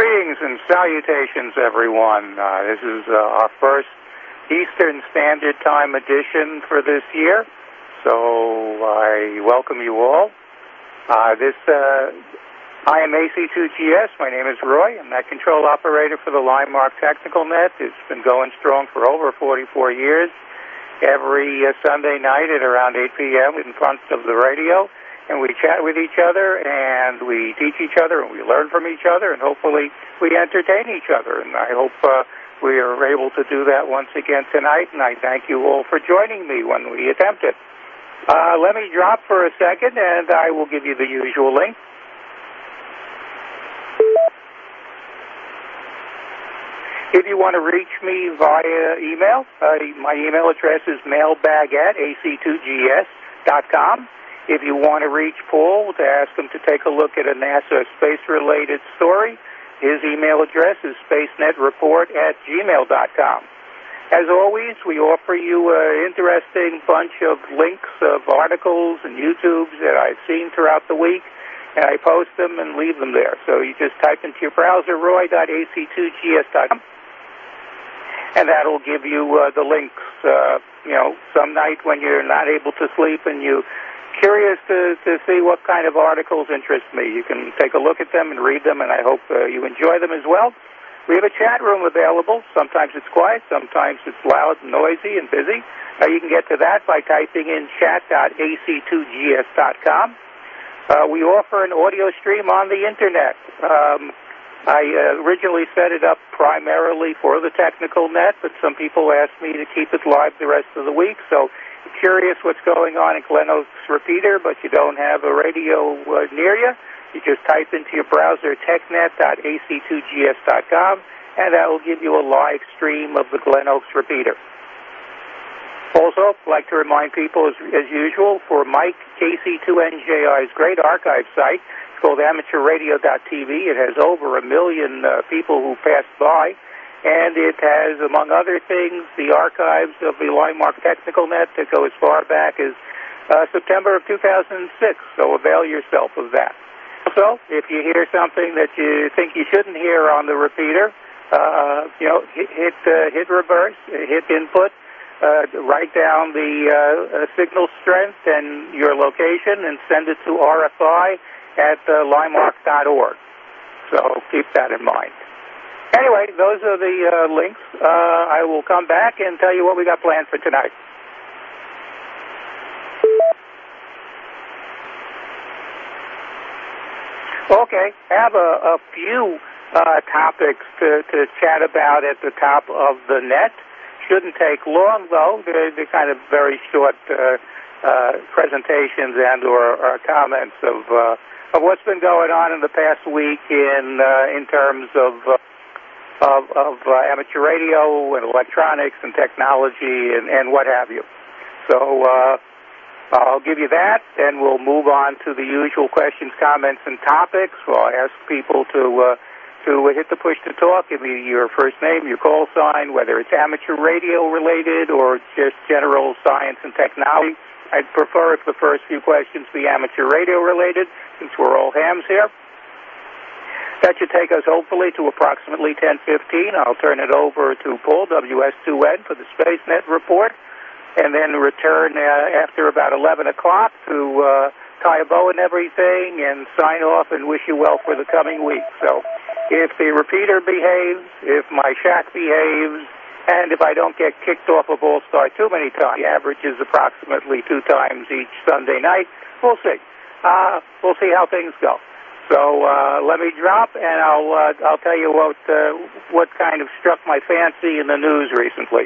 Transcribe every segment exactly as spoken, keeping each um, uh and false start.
Greetings and salutations, everyone. Uh, this is uh, our first Eastern Standard Time edition for this year, so I welcome you all. Uh, this, uh, I am A C two G S. My name is Roy. I'm that control operator for the Linemark Technical Net. It's been going strong for over forty-four years. Every uh, Sunday night at around eight p.m. in front of the radio. And we chat with each other, and we teach each other, and we learn from each other, and hopefully we entertain each other. And I hope uh, we are able to do that once again tonight, and I thank you all for joining me when we attempt it. Uh, let me drop for a second, and I will give you the usual link. If you want to reach me via email, uh, my email address is mailbag at A C two G S dot com. If you want to reach Paul to ask him to take a look at a NASA space-related story, his email address is spacenetreport at gmail dot com. As always, we offer you an interesting bunch of links of articles and YouTubes that I've seen throughout the week, and I post them and leave them there. So you just type into your browser roy dot A C two G S dot com, and that'll give you uh, the links. Uh, you know, some night when you're not able to sleep and you curious to, to see what kind of articles interest me. You can take a look at them and read them, and I hope uh, you enjoy them as well. We have a chat room available. Sometimes it's quiet, sometimes it's loud and noisy and busy. Uh, you can get to that by typing in chat dot A C two G S dot com. Uh, we offer an audio stream on the Internet. Um, I uh, originally set it up primarily for the technical net, but some people asked me to keep it live the rest of the week, so curious what's going on in Glen Oaks Repeater, but you don't have a radio uh, near you, you just type into your browser technet dot A C two G S dot com, and that will give you a live stream of the Glen Oaks Repeater. Also, I'd like to remind people, as, as usual, for Mike K C two N J I's great archive site, it's called amateur radio dot T V. It has over a million uh, people who pass by. And it has, among other things, the archives of the Linemark Technical Net that go as far back as uh, September of two thousand six, so avail yourself of that. So, if you hear something that you think you shouldn't hear on the repeater, uh, you know, hit hit, uh, hit reverse, hit input, uh, write down the uh, uh, signal strength and your location, and send it to R F I at uh, linemark dot org. So, keep that in mind. Anyway, those are the uh, links. Uh, I will come back and tell you what we got planned for tonight. Okay, I have a, a few uh, topics to, to chat about at the top of the net. Shouldn't take long, though. They're, they're kind of very short uh, uh, presentations and or, or comments of uh, of what's been going on in the past week in uh, in terms of. Uh, of, of uh, amateur radio and electronics and technology and, and what have you. So uh, I'll give you that, and we'll move on to the usual questions, comments, and topics. I'll ask people to uh, to hit the push to talk, give me your first name, your call sign, whether it's amateur radio related or just general science and technology. I'd prefer if the first few questions be amateur radio related, since we're all hams here. That should take us, hopefully, to approximately ten fifteen. I'll turn it over to Paul, W S two N, for the SpaceNet report, and then return uh, after about eleven o'clock to uh, tie a bow and everything and sign off and wish you well for the coming week. So if the repeater behaves, if my shack behaves, and if I don't get kicked off of All-Star too many times, the average is approximately two times each Sunday night, we'll see. Uh, we'll see how things go. So uh, let me drop, and I'll uh, I'll tell you what uh, what kind of struck my fancy in the news recently.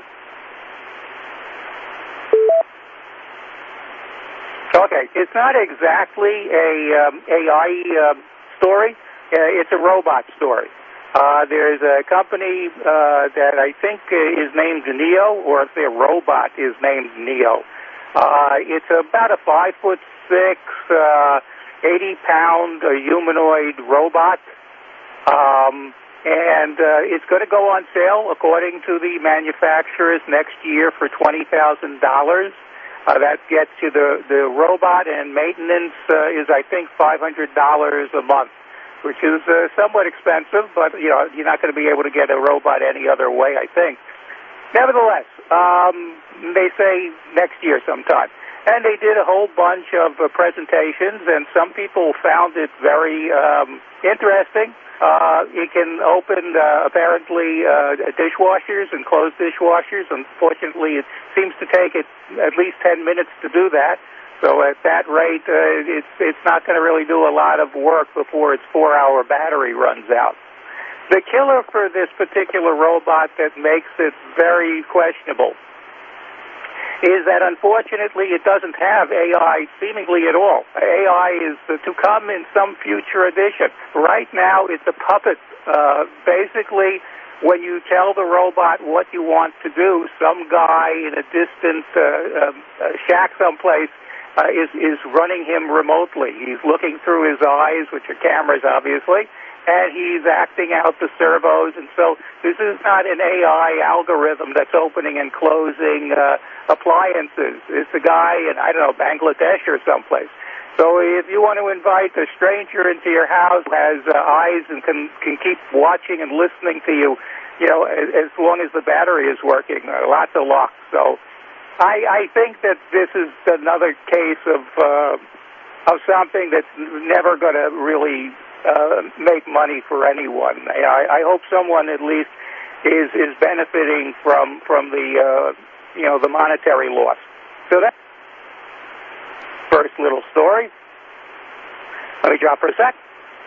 Okay, it's not exactly a um, A I uh, story. Uh, it's a robot story. Uh, there's a company uh, that I think is named Neo, or if their robot is named Neo. Uh, it's about a five foot six. Uh, eighty pound uh, humanoid robot, um, and uh, it's going to go on sale, according to the manufacturers, next year for twenty thousand dollars. Uh, that gets you the, the robot, and maintenance uh, is, I think, five hundred dollars a month, which is uh, somewhat expensive, but you know you're not going to be able to get a robot any other way, I think. Nevertheless, um, they say next year sometime. And they did a whole bunch of uh, presentations, and some people found it very um, interesting. Uh, it can open, uh, apparently, uh, dishwashers and close dishwashers. Unfortunately, it seems to take it at least ten minutes to do that. So at that rate, uh, it's, it's not going to really do a lot of work before its four-hour battery runs out. The killer for this particular robot that makes it very questionable is that, unfortunately, it doesn't have A I seemingly at all. A I is uh, to come in some future edition. Right now, it's a puppet. Uh, basically, when you tell the robot what you want to do, some guy in a distant uh, uh, shack someplace uh, is, is running him remotely. He's looking through his eyes, which are cameras, obviously, and he's acting out the servos. And so this is not an A I algorithm that's opening and closing uh, appliances. It's a guy in, I don't know, Bangladesh or someplace. So if you want to invite a stranger into your house who has uh, eyes and can, can keep watching and listening to you, you know, as, as long as the battery is working, uh, lots of luck. So I, I think that this is another case of, uh, of something that's never going to really Uh, make money for anyone. I, I hope someone at least is is benefiting from from the uh, you know the monetary loss. So that's the first little story. Let me drop for a sec.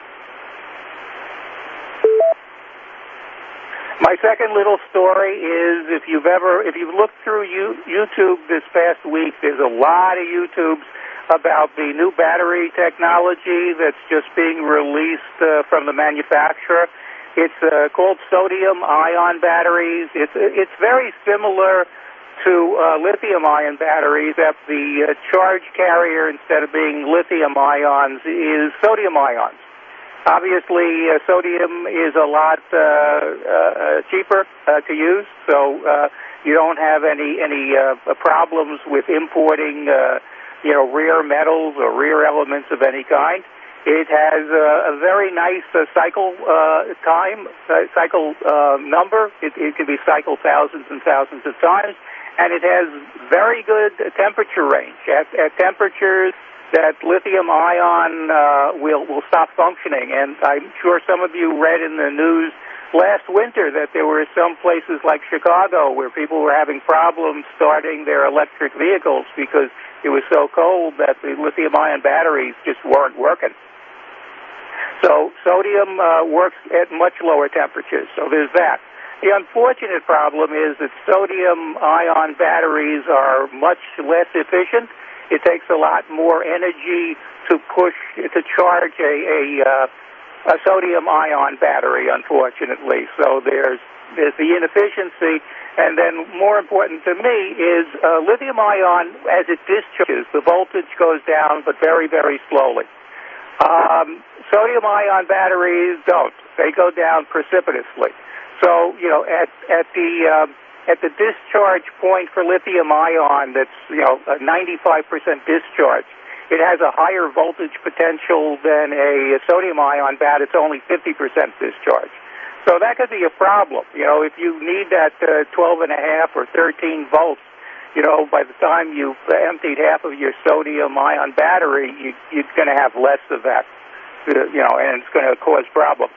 My second little story is if you've ever if you've looked through you, YouTube this past week, there's a lot of YouTubes about the new battery technology that's just being released uh, from the manufacturer. It's uh, called sodium-ion batteries. It's it's very similar to uh, lithium-ion batteries, except the uh, charge carrier, instead of being lithium ions, is sodium ions. Obviously, uh, sodium is a lot uh, uh, cheaper uh, to use, so uh, you don't have any any uh, problems with importing Uh, you know, rare metals or rare elements of any kind. It has uh, a very nice uh, cycle uh, time, uh, cycle uh, number. It, it can be cycled thousands and thousands of times, and it has very good temperature range. At, at temperatures that lithium-ion uh, will will stop functioning, and I'm sure some of you read in the news last winter that there were some places like Chicago where people were having problems starting their electric vehicles because it was so cold that the lithium-ion batteries just weren't working. So sodium uh, works at much lower temperatures, so there's that. The unfortunate problem is that sodium-ion batteries are much less efficient. It takes a lot more energy to push, to charge a, a, uh, a sodium-ion battery, unfortunately. So there's, there's the inefficiency. And then more important to me is uh, lithium-ion, as it discharges, the voltage goes down, but very, very slowly. Um, sodium-ion batteries don't. They go down precipitously. So, you know, at, at the uh, at the discharge point for lithium-ion that's, you know, a ninety-five percent discharge, it has a higher voltage potential than a sodium-ion bat. It's only fifty percent discharge. So that could be a problem. You know, if you need that uh, twelve and a half or thirteen volts, you know, by the time you've emptied half of your sodium-ion battery, you, you're going to have less of that, uh, you know, and it's going to cause problems.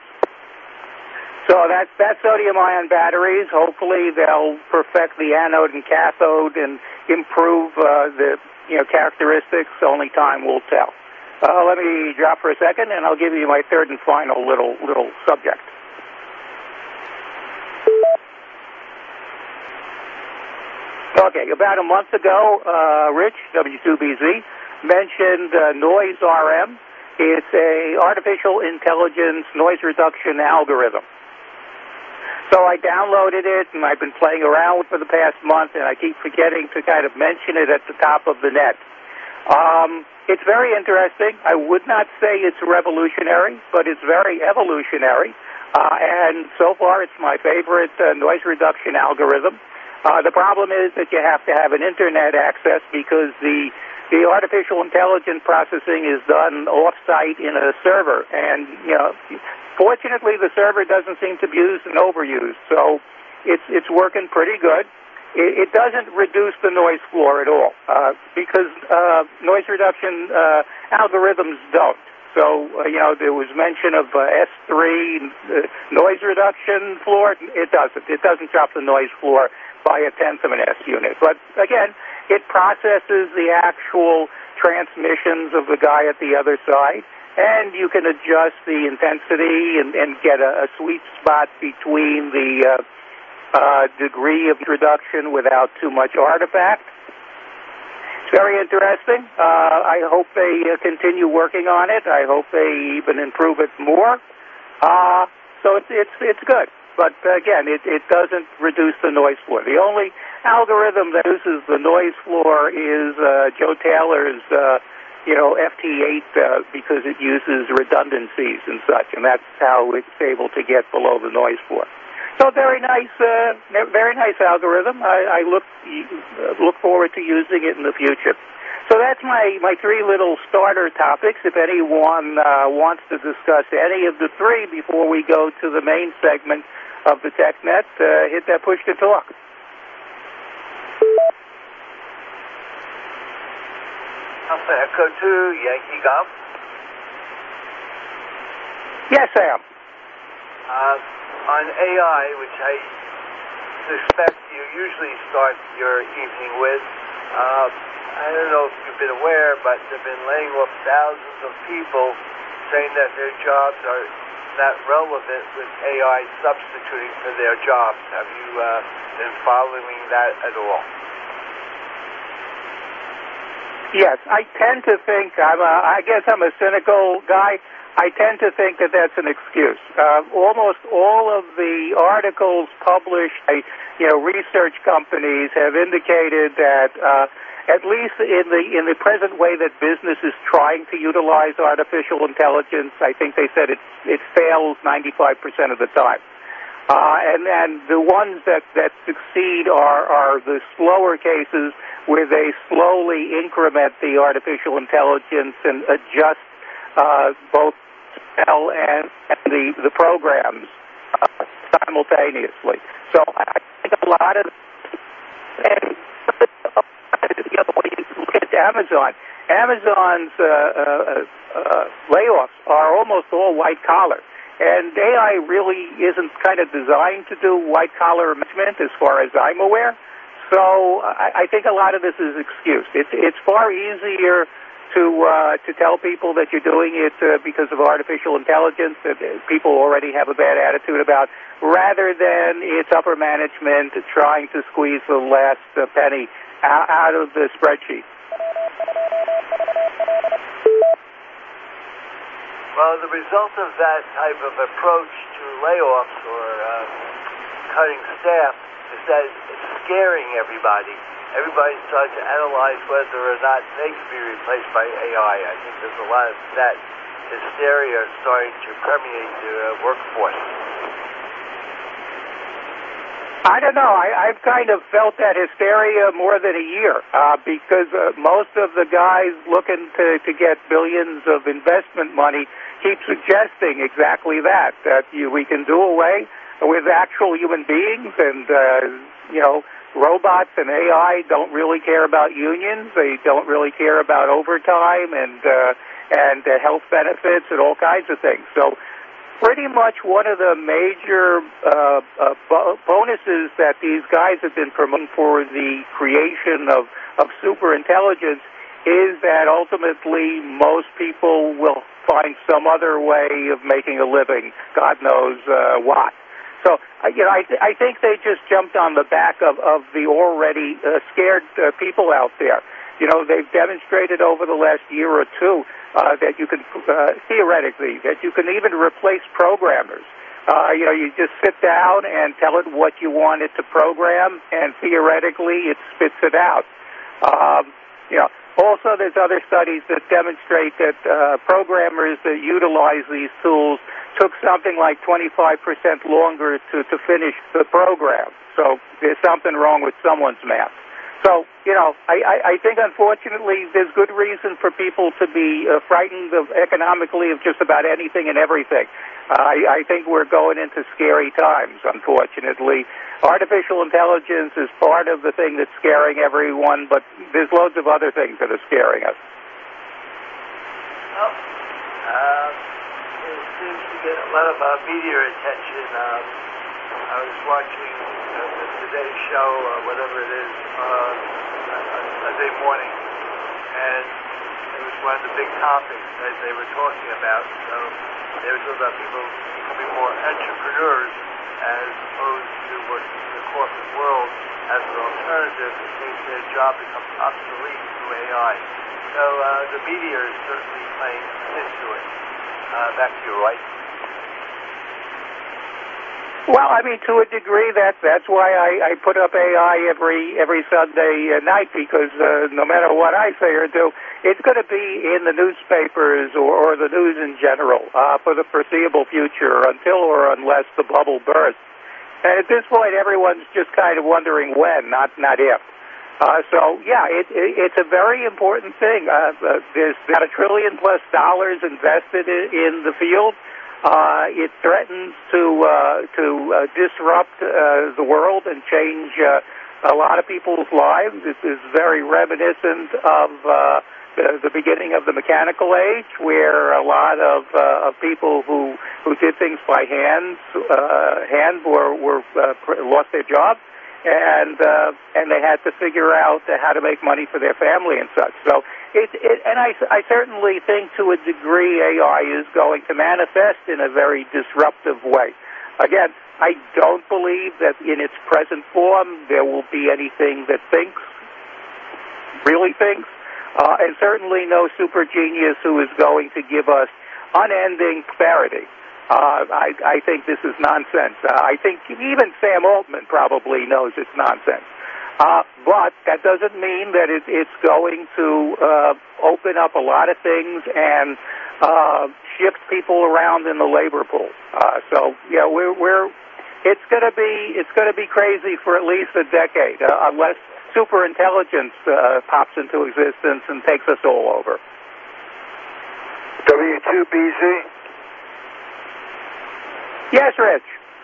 So that's, that's sodium-ion batteries. Hopefully they'll perfect the anode and cathode and improve uh, the, you know, characteristics. Only time will tell. Uh, let me drop for a second, and I'll give you my third and final little little subject. Okay, about a month ago, uh, Rich, W two B Z, mentioned uh, Noise R M. It's a artificial intelligence noise reduction algorithm. So I downloaded it, and I've been playing around with it for the past month, and I keep forgetting to kind of mention it at the top of the net. Um, it's very interesting. I would not say it's revolutionary, but it's very evolutionary. Uh, and so far, it's my favorite uh, noise reduction algorithm. Uh, the problem is that you have to have an internet access because the the artificial intelligence processing is done off-site in a server, and you know, fortunately, the server doesn't seem to be used and overused, so it's it's working pretty good. It, it doesn't reduce the noise floor at all uh, because uh, noise reduction uh, algorithms don't. So, uh, you know, there was mention of uh, S three uh, noise reduction floor. It doesn't. It doesn't drop the noise floor by a tenth of an S unit. But, again, it processes the actual transmissions of the guy at the other side, and you can adjust the intensity and, and get a, a sweet spot between the uh, uh, degree of reduction without too much artifact. Very interesting. Uh, I hope they uh, continue working on it. I hope they even improve it more. Uh, so it's it's it's good. But uh, again, it, it doesn't reduce the noise floor. The only algorithm that uses the noise floor is uh, Joe Taylor's, uh, you know, F T eight uh, because it uses redundancies and such, and that's how it's able to get below the noise floor. So very nice, uh, very nice algorithm. I, I look uh, look forward to using it in the future. So that's my, my three little starter topics. If anyone uh, wants to discuss any of the three before we go to the main segment of the TechNet, uh, hit that push to talk. Alpha Echo two, Yankee Golf. Yes, Sam. Uh, on A I, which I suspect you usually start your evening with, uh, I don't know if you've been aware, but they've been laying off thousands of people saying that their jobs are not relevant with A I substituting for their jobs. Have you uh, been following that at all? Yes, I tend to think, I'm a, I guess I'm a cynical guy. I tend to think that that's an excuse. Uh, almost all of the articles published by, you know, research companies have indicated that, uh, at least in the in the present way that business is trying to utilize artificial intelligence, I think they said it it fails ninety-five percent of the time. Uh, and and the ones that that succeed are are the slower cases where they slowly increment the artificial intelligence and adjust uh, both L and the the programs uh, simultaneously. So I think a lot of and you know, when you look at Amazon, Amazon's uh, uh, uh, layoffs are almost all white collar, and A I really isn't kind of designed to do white collar management, as far as I'm aware. So I, I think a lot of this is excused. It's it's far easier to uh, to tell people that you're doing it uh, because of artificial intelligence that people already have a bad attitude about, rather than it's upper management trying to squeeze the last uh, penny out, out of the spreadsheet. Well, the result of that type of approach to layoffs or uh, cutting staff is that it's scaring everybody. Everybody's trying to analyze whether or not they can be replaced by A I. I think there's a lot of that hysteria starting to permeate the uh, workforce. I don't know. I, I've kind of felt that hysteria more than a year uh, because uh, most of the guys looking to, to get billions of investment money keep suggesting exactly that, that you, we can do away with actual human beings and, uh, you know, robots and A I don't really care about unions. They don't really care about overtime and uh, and uh, health benefits and all kinds of things. So pretty much one of the major uh, uh, bo- bonuses that these guys have been promoting for the creation of, of super intelligence is that ultimately most people will find some other way of making a living, God knows uh, what. So, uh, you know, I, th- I think they just jumped on the back of, of the already uh, scared uh, people out there. You know, they've demonstrated over the last year or two uh, that you can, uh, theoretically, that you can even replace programmers. Uh, you know, you just sit down and tell it what you want it to program, and theoretically it spits it out. Um, you know, also there's other studies that demonstrate that uh, programmers that utilize these tools took something like twenty-five percent longer to, to finish the program. So there's something wrong with someone's math. So, you know, I, I, I think, unfortunately, there's good reason for people to be uh, frightened of economically of just about anything and everything. Uh, I, I think we're going into scary times, unfortunately. Artificial intelligence is part of the thing that's scaring everyone, but there's loads of other things that are scaring us. Well, uh, it seems to get a lot of uh, media attention. Um, I was watching uh, the Today Show, or whatever it is, uh, on Sunday morning, and it was one of the big topics that they were talking about. So they were talking about people becoming more entrepreneurs as opposed to working in the corporate world as an alternative in case their job becomes obsolete through A I. So uh, the media is certainly playing into it. Uh, back to you, Roy. Well, I mean, to a degree, that that's why I, I put up A I every every Sunday uh, night, because uh, no matter what I say or do, it's going to be in the newspapers or, or the news in general uh, for the foreseeable future, until or unless the bubble bursts. And at this point, everyone's just kind of wondering when, not not if. Uh, so, yeah, it, it, it's a very important thing. Uh, uh, there's about a trillion plus dollars invested in, in the field. Uh, it threatens to uh, to uh, disrupt uh, the world and change uh, a lot of people's lives. This is very reminiscent of uh, the, the beginning of the mechanical age, where a lot of, uh, of people who who did things by hand uh, hand were were uh, lost their jobs. And uh, and they had to figure out uh, how to make money for their family and such. So, it, it and I, I certainly think to a degree A I is going to manifest in a very disruptive way. Again, I don't believe that in its present form there will be anything that thinks, really thinks, uh, and certainly no super genius who is going to give us unending clarity. Uh, I, I think this is nonsense. Uh, I think even Sam Altman probably knows it's nonsense. Uh, but that doesn't mean that it, it's going to uh, open up a lot of things and uh, shift people around in the labor pool. Uh, so, yeah, we're, we're it's going to be it's going to be crazy for at least a decade, uh, unless super intelligence uh, pops into existence and takes us all over. W two B Z. Yes, Rich.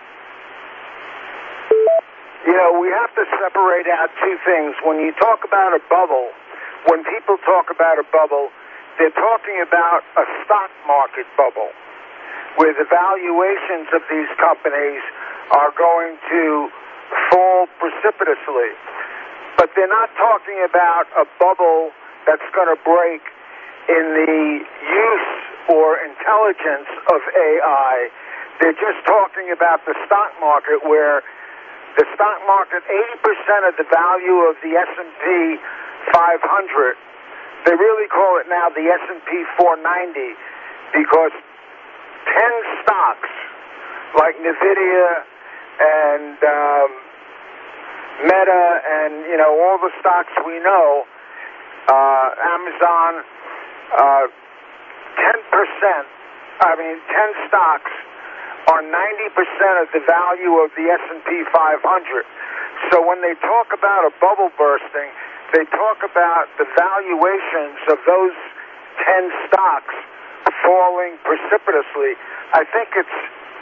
You know, we have to separate out two things. When you talk about a bubble, when people talk about a bubble, they're talking about a stock market bubble, where the valuations of these companies are going to fall precipitously. But they're not talking about a bubble that's going to break in the use or intelligence of A I. They're just talking about the stock market, where the stock market, eighty percent of the value of the S and P five hundred, they really call it now the S and P four ninety, because ten stocks like NVIDIA and um, Meta and, you know, all the stocks we know, uh, Amazon, uh, ten percent, I mean, ten stocks are ninety percent of the value of the S and P five hundred. So when they talk about a bubble bursting, they talk about the valuations of those ten stocks falling precipitously. I think it's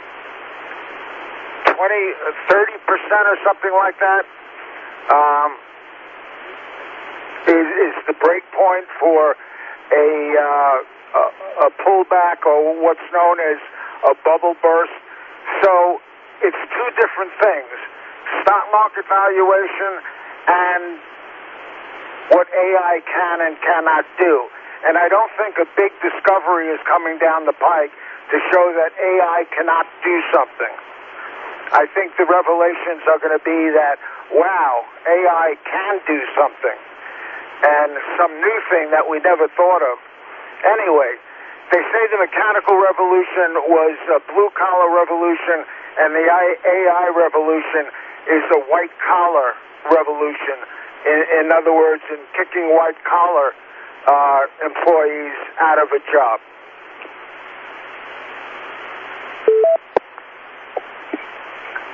twenty, thirty percent or something like that um, is, is the break point for a, uh, a, a pullback, or what's known as a bubble burst. So it's two different things: stock market valuation and what A I can and cannot do. And I don't think a big discovery is coming down the pike to show that A I cannot do something. I think the revelations are going to be that, wow, A I can do something, and some new thing that we never thought of. Anyway, they say the mechanical revolution was a blue-collar revolution, and the A I revolution is a white-collar revolution. In, in other words, in kicking white-collar uh, employees out of a job.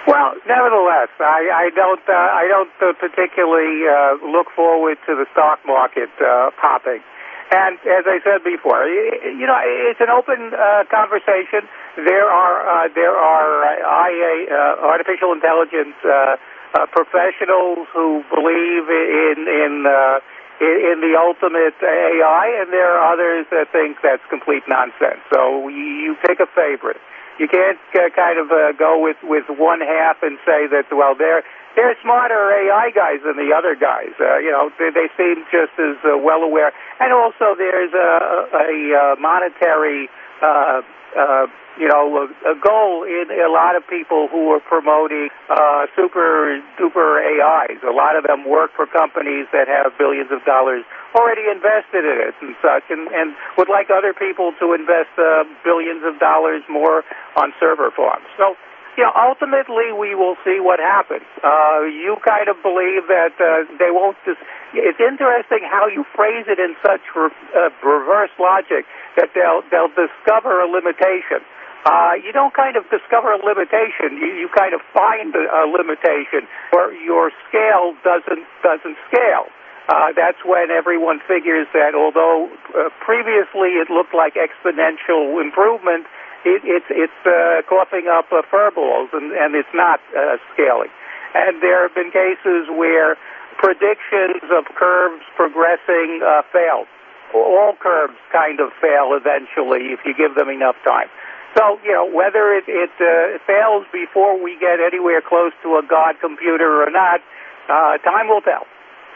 Well, nevertheless, I, I don't uh, I don't uh, particularly uh, look forward to the stock market uh, popping. And as I said before, you know, it's an open uh, conversation. There are uh, there are uh, I A uh, artificial intelligence uh, uh, professionals who believe in in uh, in the ultimate A I, and there are others that think that's complete nonsense. So you pick a favorite. You can't uh, kind of uh, go with, with one half and say that, well, they're they're smarter A I guys than the other guys. Uh, you know, they, they seem just as uh, well aware. And also, there's a, a, a monetary, uh, uh, you know, a, a goal in a lot of people who are promoting uh, super duper A Is. A lot of them work for companies that have billions of dollars already invested in it and such, and, and would like other people to invest uh, billions of dollars more on server farms. So, you know, ultimately we will see what happens. Uh, you kind of believe that uh, they won't dis- it's interesting how you phrase it in such re- uh, reverse logic that they'll, they'll discover a limitation. Uh, you don't kind of discover a limitation. You, you kind of find a, a limitation where your scale doesn't doesn't scale. Uh, that's when everyone figures that although uh, previously it looked like exponential improvement, it, it's it's uh, coughing up uh, furballs, and, and it's not uh, scaling. And there have been cases where predictions of curves progressing uh, failed. All curves kind of fail eventually if you give them enough time. So, you know, whether it, it uh, fails before we get anywhere close to a God computer or not, uh, time will tell.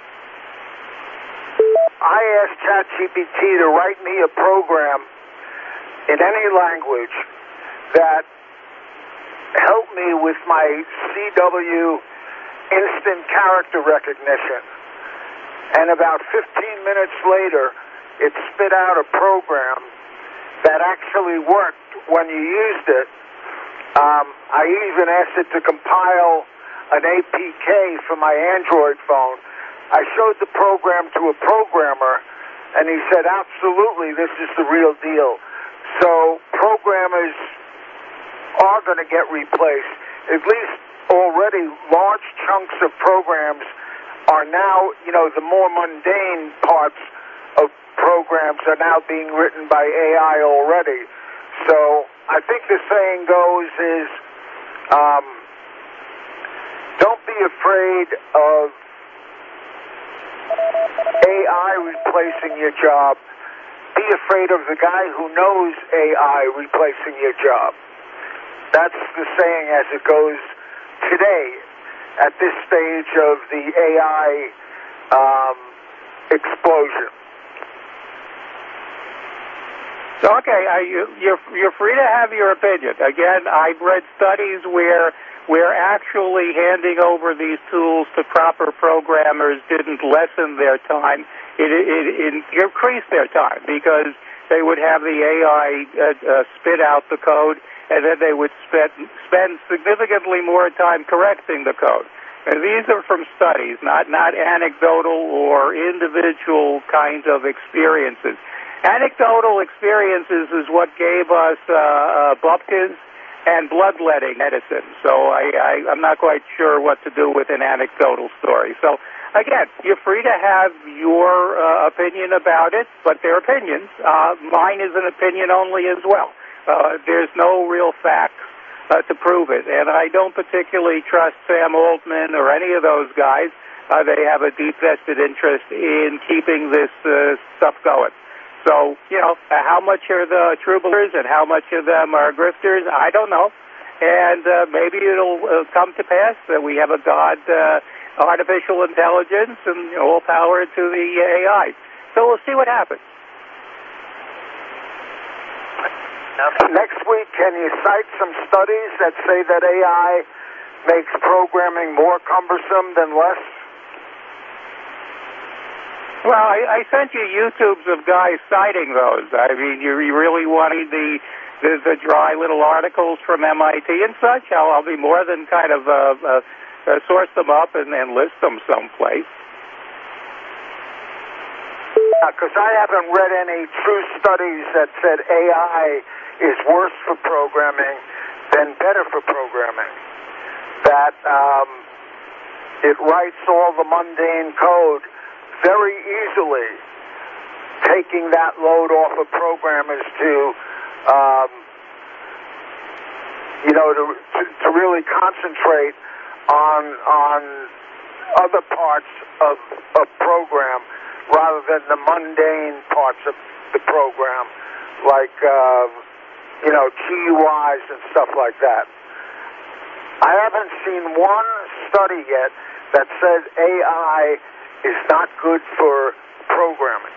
I asked ChatGPT to write me a program in any language that helped me with my C W instant character recognition. And about fifteen minutes later, it spit out a program that actually worked when you used it. Um, I even asked it to compile an A P K for my Android phone. I showed the program to a programmer, and he said, absolutely, this is the real deal. So programmers are going to get replaced. At least already large chunks of programs are now, you know, the more mundane parts of programs are now being written by A I already. So I think the saying goes is, um, don't be afraid of A I replacing your job. Be afraid of the guy who knows A I replacing your job. That's the saying as it goes today at this stage of the A I um, explosion. So, okay, uh, you, you're, you're free to have your opinion. Again, I've read studies where where actually handing over these tools to proper programmers didn't lessen their time. It, it, it increased their time because they would have the A I uh, uh, spit out the code, and then they would spend, spend significantly more time correcting the code. And these are from studies, not, not anecdotal or individual kinds of experiences. Anecdotal experiences is what gave us uh, uh, Bupkis and bloodletting medicine. So I, I, I'm not quite sure what to do with an anecdotal story. So, again, you're free to have your uh, opinion about it, but they're opinions. Uh, mine is an opinion only as well. Uh, there's no real facts uh, to prove it. And I don't particularly trust Sam Altman or any of those guys. Uh, they have a deep vested interest in keeping this uh, stuff going. So, you know, how much are the true believers and how much of them are grifters, I don't know. And uh, maybe it'll uh, come to pass that we have a God, uh, artificial intelligence, and all power to the A I. So we'll see what happens. Next week, can you cite some studies that say that A I makes programming more cumbersome than less? Well, I, I sent you YouTubes of guys citing those. I mean, you, you really wanted the, the the dry little articles from M I T and such? I'll, I'll be more than kind of uh, uh, uh, source them up and, and list them someplace. Because uh, I haven't read any true studies that said A I is worse for programming than better for programming. that um, it writes all the mundane code very easily, taking that load off of programmers to, um, you know, to, to, to really concentrate on on other parts of a program rather than the mundane parts of the program, like, uh, you know, G U Is and stuff like that. I haven't seen one study yet that says A I is not good for programming.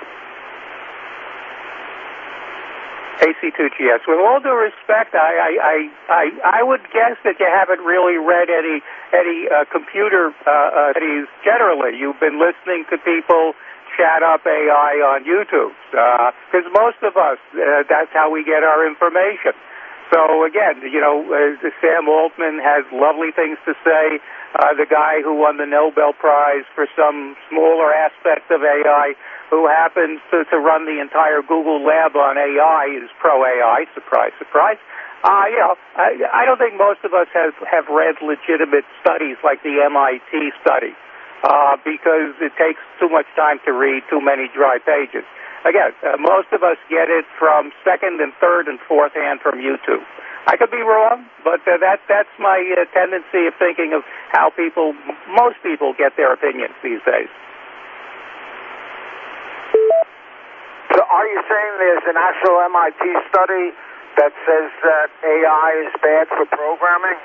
A C two G S. With all due respect, I I, I, I, I would guess that you haven't really read any any uh, computer uh, studies generally. You've been listening to people chat up A I on YouTube, because uh, most of us, uh, that's how we get our information. So again, you know, uh, Sam Altman has lovely things to say. Uh, the guy who won the Nobel Prize for some smaller aspect of A I, who happens to, to run the entire Google lab on A I, is pro-A I. Surprise, surprise. Uh, you know, I, I don't think most of us have, have read legitimate studies like the M I T study, uh, because it takes too much time to read too many dry pages. Again, uh, most of us get it from second and third and fourth hand from YouTube. I could be wrong, but uh, that that's my uh, tendency of thinking of how people, most people, get their opinions these days. So are you saying there's an actual M I T study that says that A I is bad for programming?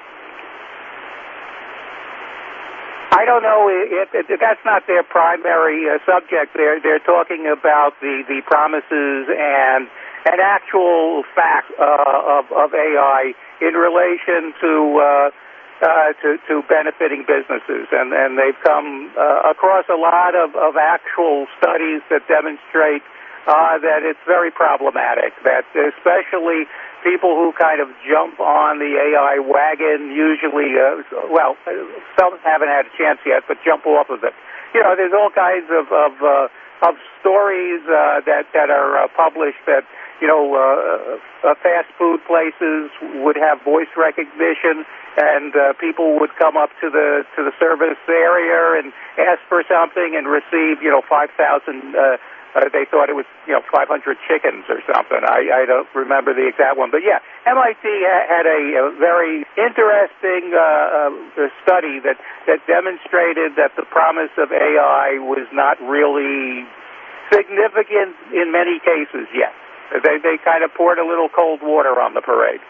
I don't know. If, if, if that's not their primary uh, subject. They're they're talking about the, the promises and an actual fact uh, of of A I in relation to uh, uh, to to benefiting businesses, and and they've come uh, across a lot of, of actual studies that demonstrate uh, that it's very problematic. That especially people who kind of jump on the A I wagon, usually, uh, well, some haven't had a chance yet, but jump off of it. You know, there's all kinds of of, uh, of stories uh, that that are uh, published that, you know, uh, uh, fast food places would have voice recognition, and uh, people would come up to the to the service area and ask for something and receive, you know, five thousand. Uh, Uh, they thought it was, you know, five hundred chickens or something. I, I don't remember the exact one. But, yeah, M I T ha- had a, a very interesting uh, uh, study that, that demonstrated that the promise of A I was not really significant in many cases yet. They, they kind of poured a little cold water on the parade.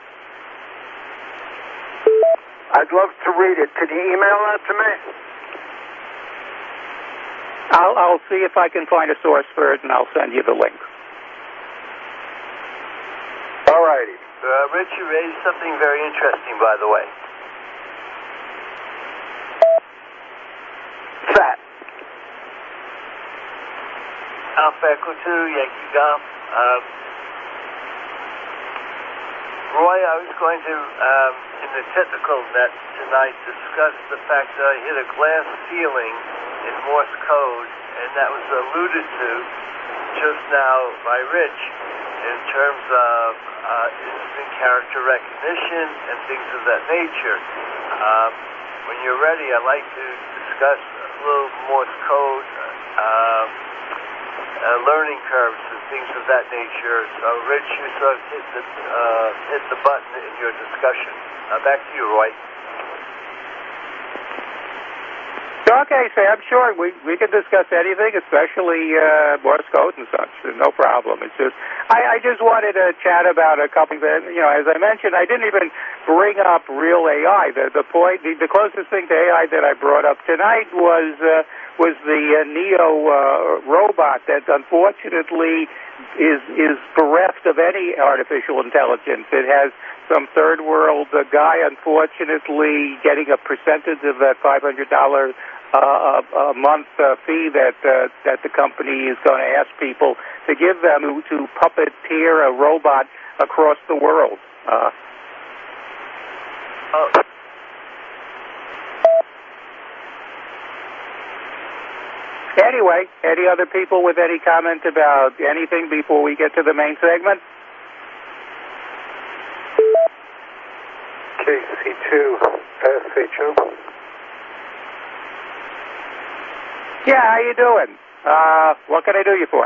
I'd love to read it. Could you email that to me? I'll, I'll see if I can find a source for it, and I'll send you the link. All righty. Uh, Rich, you raised something very interesting, by the way. What's that? Alpha Echo two, Yankee Golf. Um, Roy, I was going to, um, in the technical net tonight, discuss the fact that I hit a glass ceiling in Morse code, and that was alluded to just now by Rich in terms of uh, instant character recognition and things of that nature. Um, when you're ready, I'd like to discuss a little Morse code, uh, uh, learning curves and things of that nature. So, Rich, you sort of hit the, uh, hit the button in your discussion. Uh, back to you, Roy. Okay, Sam, sure. We we can discuss anything, especially uh, Morse code and such. No problem. It's just I, I just wanted to chat about a couple that, you know, as I mentioned, I didn't even bring up real A I. The the point, the, the closest thing to A I that I brought up tonight was uh, was the uh, Neo uh, robot that unfortunately is is bereft of any artificial intelligence. It has some third world uh, guy, unfortunately, getting a percentage of that five hundred dollars uh, a month uh, fee that uh, that the company is going to ask people to give them to, to puppeteer a robot across the world. Uh, oh. Anyway, any other people with any comment about anything before we get to the main segment? K C two. S H O. Yeah, how you doing? Uh, what can I do you for?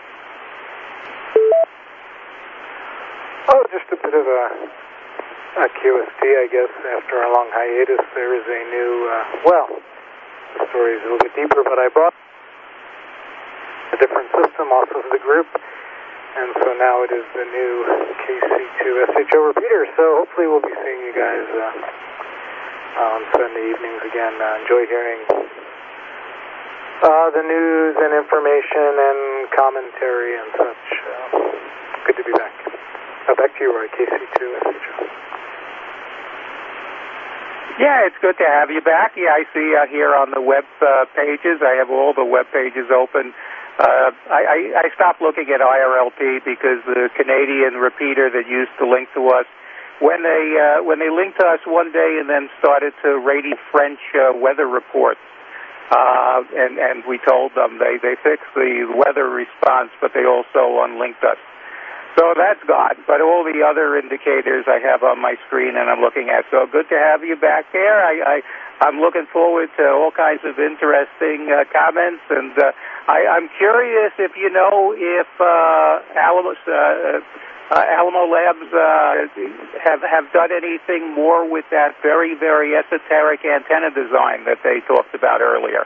Oh, just a bit of a, a Q S D, I guess. After a long hiatus, there is a new, uh, well, the story is a little bit deeper, but I bought a different system also for the group, and so now it is the new K C two S H O repeater, so hopefully we'll be seeing you guys uh, on Sunday evenings again. Uh, enjoy hearing uh, the news and information and commentary and such. Uh, good to be back. Uh, back to you, Roy, K C two S H O. Yeah, it's good to have you back. Yeah, I see uh, here on the web uh, pages, I have all the web pages open. Uh, I, I, I stopped looking at I R L P because the Canadian repeater that used to link to us, when they uh, when they linked to us one day and then started to radio French uh, weather reports, uh, and, and we told them they, they fixed the weather response, but they also unlinked us. So that's gone, but all the other indicators I have on my screen and I'm looking at. So good to have you back there. I, I, I'm looking forward to all kinds of interesting uh, comments, and uh, I, I'm curious if you know if uh, Alamo, uh, uh, Alamo Labs uh, have, have done anything more with that very, very esoteric antenna design that they talked about earlier.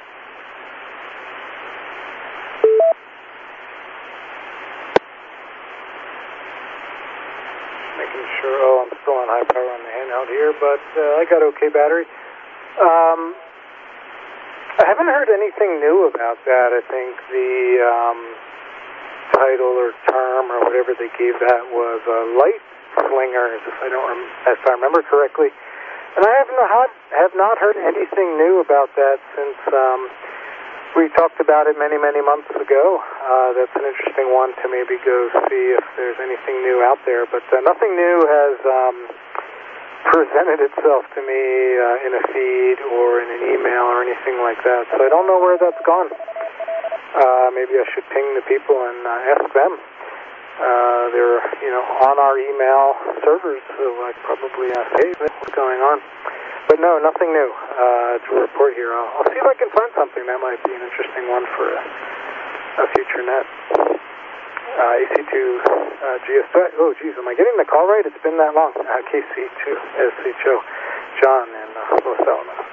Sure. Oh, I'm still on high power on the handheld here, but uh, I got okay battery. Um, I haven't heard anything new about that. I think the um, title or term or whatever they gave that was uh, light slingers, if I don't, rem- if I remember correctly. And I have not have not heard anything new about that since um, we talked about it many, many months ago. Uh, that's an interesting one to maybe go see if there's anything new out there. But uh, nothing new has um, presented itself to me uh, in a feed or in an email or anything like that. So I don't know where that's gone. Uh, maybe I should ping the people and uh, ask them. Uh, they're, you know, on our email servers, so I probably ask, hey, what's going on? But no, nothing new uh, to report here. I'll, I'll see if I can find something that might be an interesting one for a, a future net. Uh, A C two uh, G S. Oh, geez, am I getting the call right? It's been that long. Uh, K C two S H O. John in uh, Los Alamos.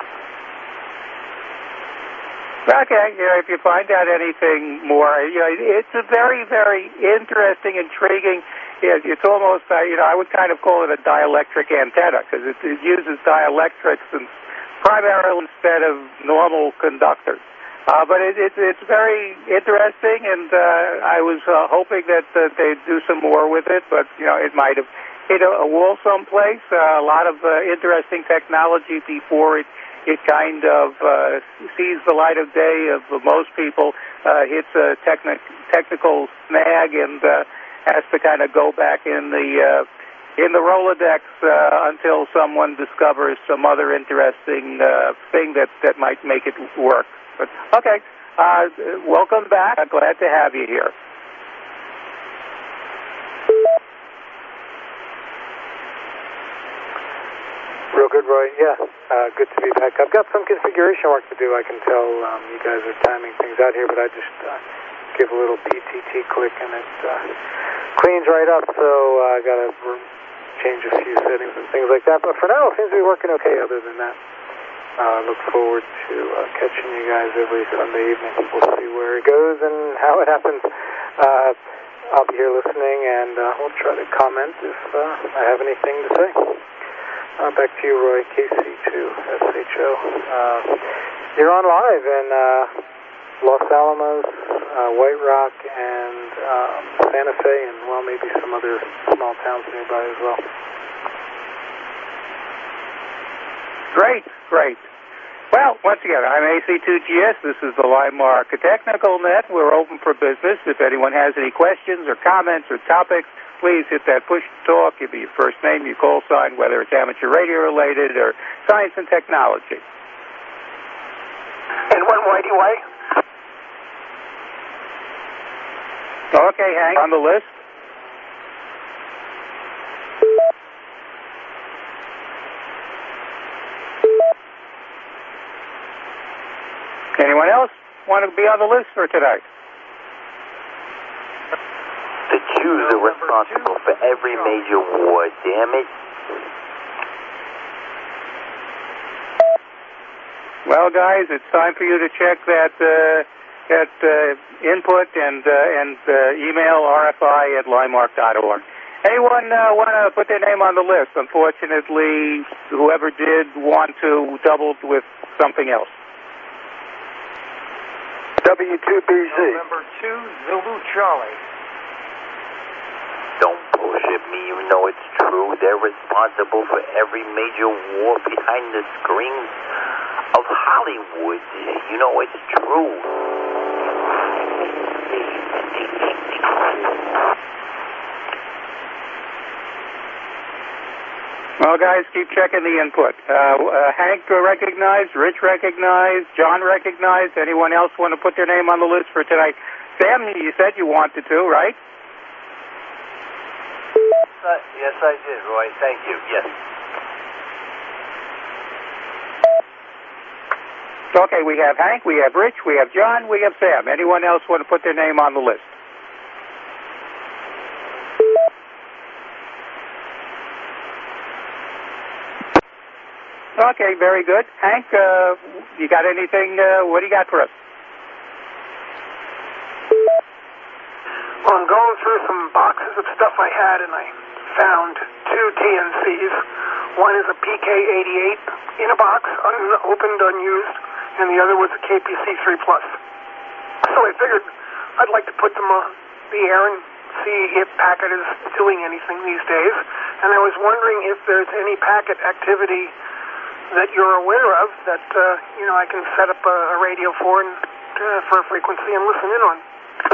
Okay, you know, if you find out anything more, you know, it's a very, very interesting, intriguing. It's almost, uh, you know, I would kind of call it a dielectric antenna because it, it uses dielectrics and primarily instead of normal conductors. Uh, but it, it, it's very interesting, and uh, I was uh, hoping that uh, they'd do some more with it, but, you know, it might have hit a, a wall someplace. Uh, a lot of uh, interesting technology before it, it kind of uh, sees the light of day of most people, uh, hits a techni- technical snag, and uh, has to kind of go back in the uh, in the Rolodex uh, until someone discovers some other interesting uh, thing that, that might make it work. But okay, uh, welcome back. I'm glad to have you here. Real good, Roy. Yeah, uh, good to be back. I've got some configuration work to do. I can tell um, you guys are timing things out here, but I just uh, give a little P T T click and it uh, cleans right up, so uh, I got to re- change a few settings and things like that. But for now, it seems to be working okay other than that. I uh, look forward to uh, catching you guys every Sunday evening. We'll see where it goes and how it happens. Uh, I'll be here listening, and uh, we'll try to comment if uh, I have anything to say. Uh, back to you, Roy, K C two S H O. Uh, you're on live in uh, Los Alamos, uh, White Rock, and um, Santa Fe, and, well, maybe some other small towns nearby as well. Great, great. Well, once again, I'm A C two G S. This is the Livemark Technical Net. We're open for business. If anyone has any questions or comments or topics, please hit that push to talk. Give me your first name, your call sign, whether it's amateur radio related or science and technology. And one whitey white. Okay, Hank, on the list. Anyone else want to be on the list for tonight? The Jews are responsible for every major war, damn it. Well, guys, it's time for you to check that uh, that uh, input and uh, and uh, email R F I at limark dot org. Anyone uh, want to put their name on the list? Unfortunately, whoever did want to doubled with something else. W two B Z. November two, Zulu Charlie. Don't bullshit me, you know it's true. They're responsible for every major war behind the screens of Hollywood. You know it's true. Well, guys, keep checking the input. Uh, uh, Hank recognized, Rich recognized, John recognized. Anyone else want to put their name on the list for tonight? Sam, you said you wanted to, right? Uh, yes, I did, Roy. Thank you. Yes. Okay, we have Hank, we have Rich, we have John, we have Sam. Anyone else want to put their name on the list? Okay, very good. Hank, uh, you got anything? Uh, what do you got for us? Well, I'm going through some boxes of stuff I had, and I found two T N Cs. One is a P K eighty-eight in a box, unopened, unused, and the other was a K P C three plus. So I figured I'd like to put them on the air and see if Packet is doing anything these days. And I was wondering if there's any Packet activity that you're aware of that, uh, you know, I can set up a, a radio for and uh, for a frequency and listen in on.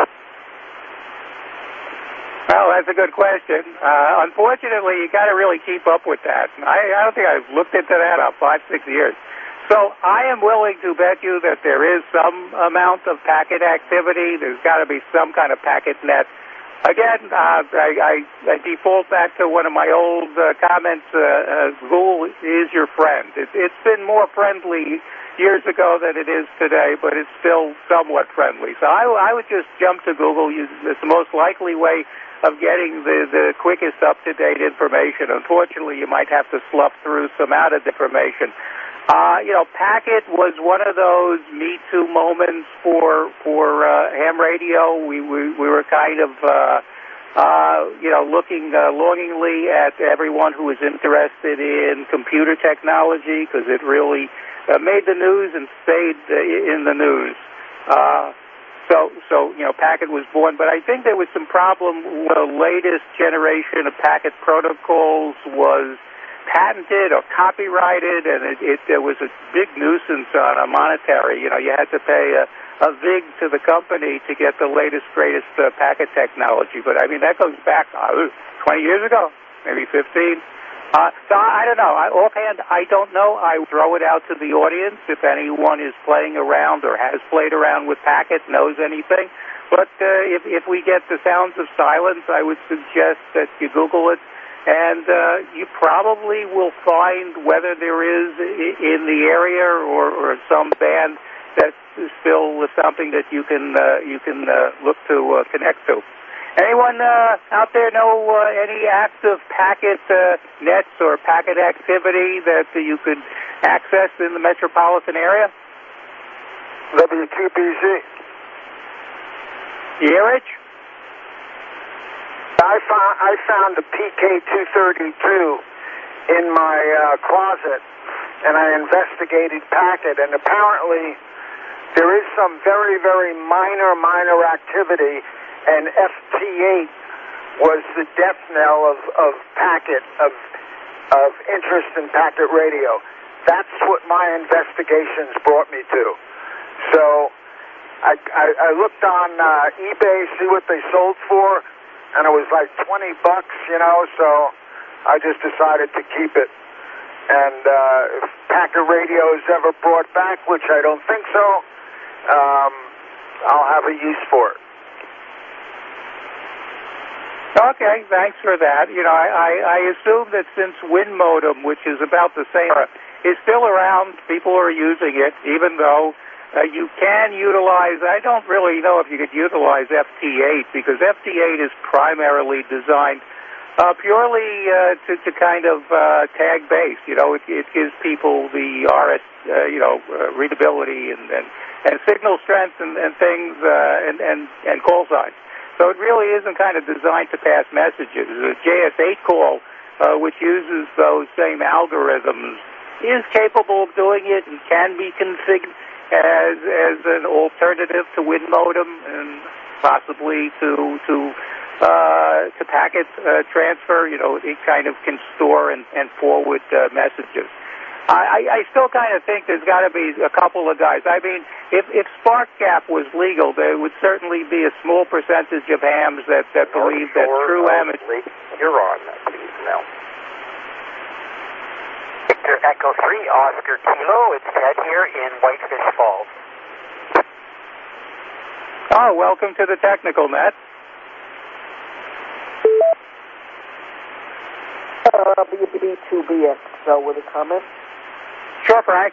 Well, that's a good question. Uh, unfortunately, you got to really keep up with that. I, I don't think I've looked into that in five, six years. So I am willing to bet you that there is some amount of packet activity. There's got to be some kind of packet net. Again, uh, I, I, I default back to one of my old uh, comments, uh, uh, Google is your friend. It, it's been more friendly years ago than it is today, but it's still somewhat friendly. So I, I would just jump to Google. It's the most likely way of getting the, the quickest up-to-date information. Unfortunately, you might have to slough through some out-of information. Uh, you know, Packet was one of those Me Too moments for for uh, ham radio. We, we we were kind of uh, uh, you know looking uh, longingly at everyone who was interested in computer technology because it really uh, made the news and stayed uh, in the news. Uh, so so you know, Packet was born, but I think there was some problem. The latest generation of Packet protocols was patented or copyrighted, and it, it there was a big nuisance on a monetary. You know, you had to pay a, a vig to the company to get the latest, greatest uh, packet technology. But I mean, that goes back uh, twenty years ago, maybe fifteen. Uh, so I don't know. I, offhand, I don't know. I throw it out to the audience if anyone is playing around or has played around with Packet, knows anything. But uh, if if we get the sounds of silence, I would suggest that you Google it. And uh, you probably will find whether there is in the area or, or some band that is still something that you can uh, you can uh, look to uh, connect to. Anyone uh, out there know uh, any active Packet uh, nets or Packet activity that uh, you could access in the metropolitan area? W two B Z. Yeah, Rich? I found, I found a P K two thirty-two in my uh, closet, and I investigated Packet, and apparently there is some very, very minor, minor activity, and F T eight was the death knell of, of Packet, of, of interest in Packet radio. That's what my investigations brought me to. So I, I, I looked on uh, eBay, see what they sold for, and it was like twenty bucks, you know, so I just decided to keep it. And uh, if Packet radio is ever brought back, which I don't think so, um, I'll have a use for it. Okay, thanks for that. You know, I, I, I assume that since WinModem, which is about the same, is still around, people are using it, even though uh, you can utilize, I don't really know if you could utilize F T eight, because F T eight is primarily designed uh, purely uh, to, to kind of uh, tag base. You know, it, it gives people the R S, uh, you know, uh, readability and, and, and signal strength and, and things uh, and, and, and call signs. So it really isn't kind of designed to pass messages. The J S eight call, uh, which uses those same algorithms, is capable of doing it and can be configured as as an alternative to Win modem and possibly to to uh, to packet uh, transfer. You know, it kind of can store and, and forward uh, messages. I, I still kind of think there's got to be a couple of guys. I mean, if if SparkGap was legal, there would certainly be a small percentage of hams that that believe that true amateur. You're on, please, Mel. Victor Echo three, Oscar Kilo. It's Ted here in Whitefish Falls. Oh, welcome to the technical net. Uh, B two B X uh, with a comment. Sure, Frank.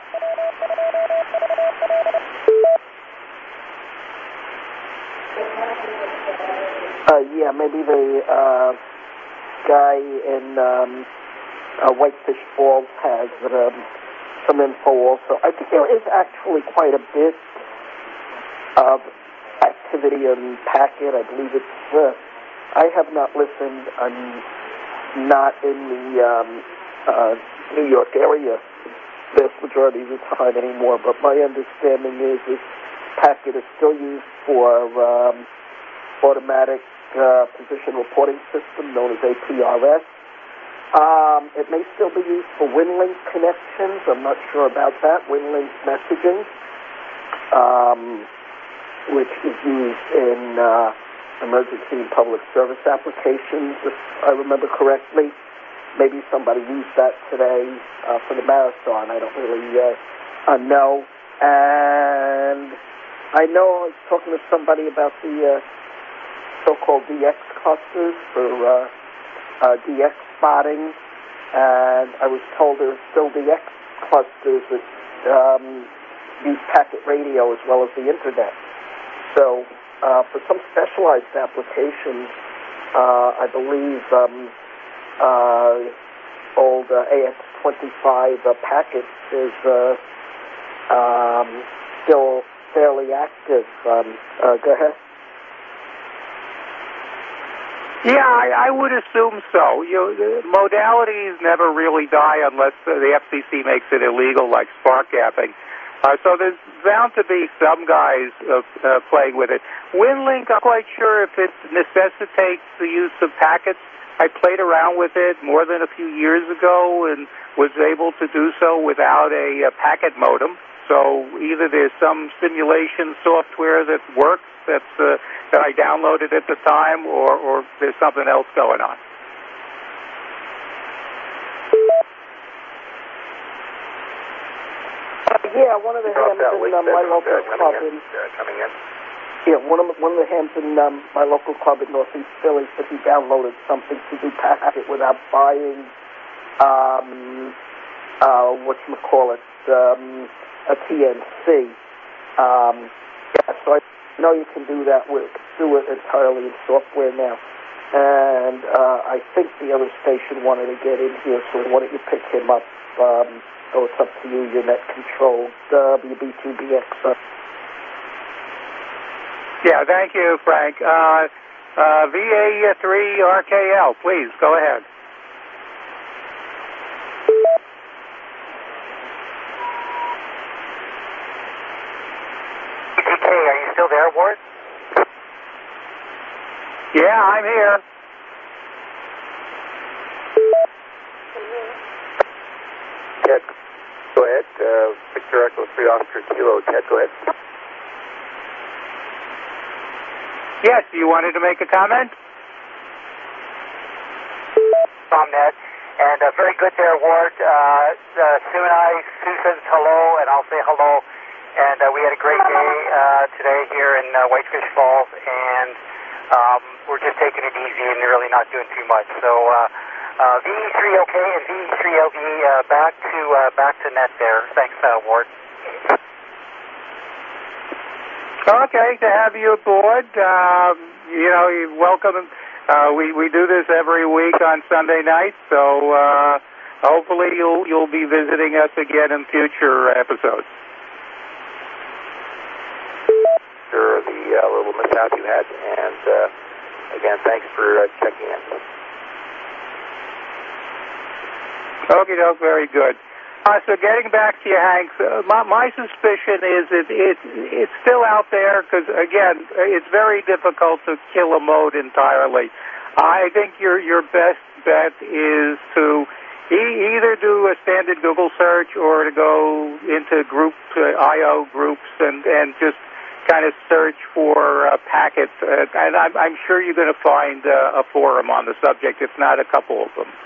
Uh, yeah, maybe the uh, guy in um, uh, Whitefish Falls has um, some info also. I think there is actually quite a bit of activity in Packet. I believe it's, uh, I have not listened. I'm not in the um, uh, New York area vast majority of the time anymore, but my understanding is that Packet is still used for um, automatic uh, position reporting system known as A P R S. Um, it may still be used for WinLink connections. I'm not sure about that. WinLink messaging, um, which is used in uh, emergency and public service applications, if I remember correctly. Maybe somebody used that today uh, for the marathon. I don't really uh, uh, know. And I know I was talking to somebody about the uh, so-called D X clusters for uh, uh, D X spotting, and I was told there are still D X clusters that um, use packet radio as well as the internet. So uh, for some specialized applications, uh, I believe um, uh, old uh, A X twenty-five uh, packet is uh, um, still fairly active. Um, uh, go ahead. Yeah, I, I would assume so. You know, modalities never really die unless the, the F C C makes it illegal, like SparkGapping. Uh, so there's bound to be some guys uh, uh, playing with it. WinLink, I'm quite sure if it necessitates the use of packets. I played around with it more than a few years ago and was able to do so without a, a packet modem. So either there's some simulation software that works that's, uh, that I downloaded at the time, or, or there's something else going on. Yeah, one of the hams in uh, my local club in, coming in. Yeah, one of the, one of the hams in um, my local club in Northeast Philly said he downloaded something to do packet without buying um, uh, whatchamacallit, um, a T N C. Um, yeah, so I know you can do that with do it entirely in software now. And uh, I think the other station wanted to get in here, so why don't you pick him up? Um, so it's up to you. Your net controlled W B two B X. Uh, Yeah, thank you, Frank. Uh, uh, V A three R K L, please, go ahead. P T K, are you still there, Ward? Yeah, I'm here. Ted, go ahead. Uh, Victor Echo three, Oscar Kilo. Ted, go ahead. Yes, you wanted to make a comment? Tom Ned. And uh, very good there, Ward. Uh, uh, Sue and I, Sue says hello, and I'll say hello. And uh, we had a great day uh, today here in uh, Whitefish Falls, and um, we're just taking it easy and really not doing too much. So uh, uh, V E three OK and V E three L V uh, back to uh, back to net there. Thanks, uh, Ward. Okay, to have you aboard. Um, you know, you're welcome. Uh, we we do this every week on Sunday night, so uh, hopefully you'll you'll be visiting us again in future episodes. Sure, the uh, little mishap you had, and uh, again, thanks for uh, checking in. Okay, doke, very good. Uh, so getting back to you, Hank, uh, my, my suspicion is that it, it's still out there because, again, it's very difficult to kill a mode entirely. I think your your best bet is to e- either do a standard Google search or to go into group uh, I O groups and, and just kind of search for uh, packets. Uh, and I'm, I'm sure you're going to find uh, a forum on the subject, if not a couple of them.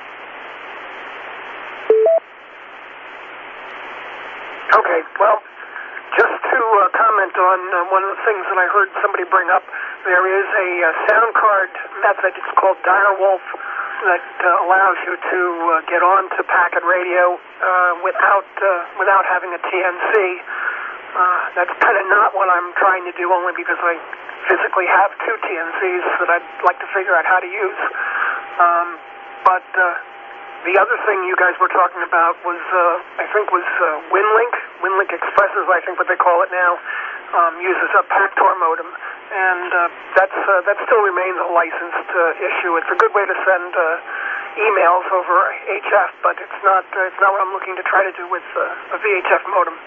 Okay, well, just to uh, comment on uh, one of the things that I heard somebody bring up, there is a uh, sound card method, it's called Direwolf, that uh, allows you to uh, get on to packet radio uh, without uh, without having a T N C. Uh, that's kind of not what I'm trying to do, only because I physically have two T N Cs that I'd like to figure out how to use. Um, but... Uh, The other thing you guys were talking about was, uh, I think, was uh, WinLink. WinLink Expressors, I think what they call it now, um, uses a Pactor modem, and uh, that's uh, that still remains a licensed uh, issue. It's a good way to send uh, emails over H F, but it's not uh, it's not what I'm looking to try to do with uh, a V H F modem.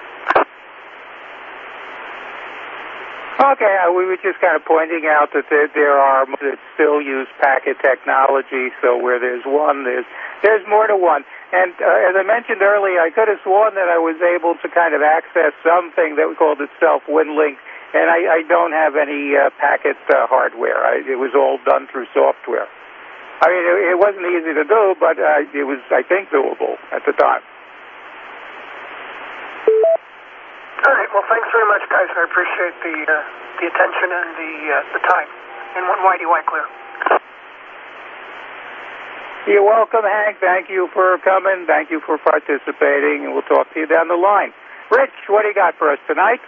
Okay, uh, we were just kind of pointing out that there, there are that still use packet technology, so where there's one, there's there's more to one. And uh, as I mentioned earlier, I could have sworn that I was able to kind of access something that called itself WinLink, and I, I don't have any uh, packet uh, hardware. I, it was all done through software. I mean, it, it wasn't easy to do, but uh, it was, I think, doable at the time. All right. Well, thanks very much, guys. I appreciate the uh, the attention and the uh, the time. And one whitey white clear. You're welcome, Hank. Thank you for coming. Thank you for participating, and we'll talk to you down the line. Rich, what do you got for us tonight?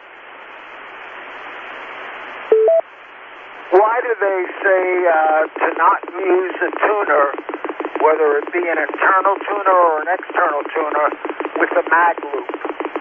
Why do they say uh, to not use a tuner, whether it be an internal tuner or an external tuner, with a mag loop?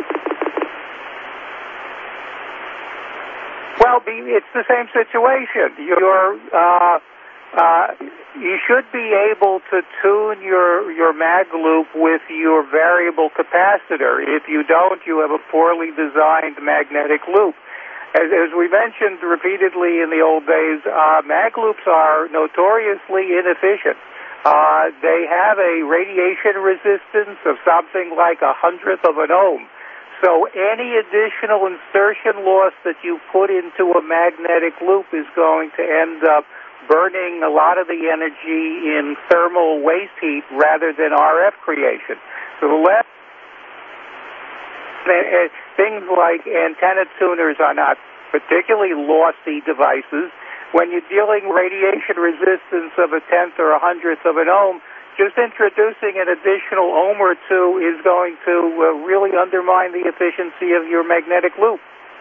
Well, it's the same situation. You're, uh, uh, you should be able to tune your, your mag loop with your variable capacitor. If you don't, you have a poorly designed magnetic loop. As, as we mentioned repeatedly in the old days, uh, mag loops are notoriously inefficient. Uh, they have a radiation resistance of something like a hundredth of an ohm. So any additional insertion loss that you put into a magnetic loop is going to end up burning a lot of the energy in thermal waste heat rather than R F creation. So the less uh, things like antenna tuners are not particularly lossy devices. When you're dealing radiation resistance of a tenth or a hundredth of an ohm, just introducing an additional ohm or two is going to uh, really undermine the efficiency of your magnetic loop.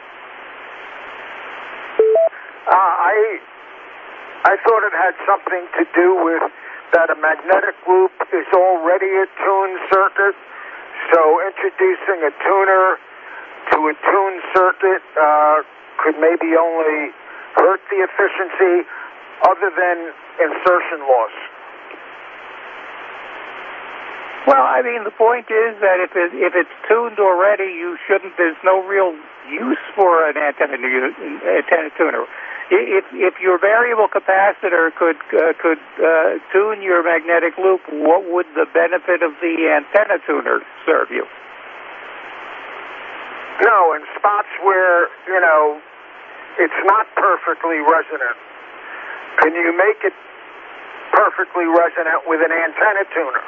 Uh, I I thought it had something to do with that a magnetic loop is already a tuned circuit, so introducing a tuner to a tuned circuit uh, could maybe only hurt the efficiency other than insertion loss. Well, I mean, the point is that if it, if it's tuned already, you shouldn't. There's no real use for an antenna antenna tuner. If if your variable capacitor could uh, could uh, tune your magnetic loop, what would the benefit of the antenna tuner serve you? No, in spots where you know it's not perfectly resonant, can you make it perfectly resonant with an antenna tuner?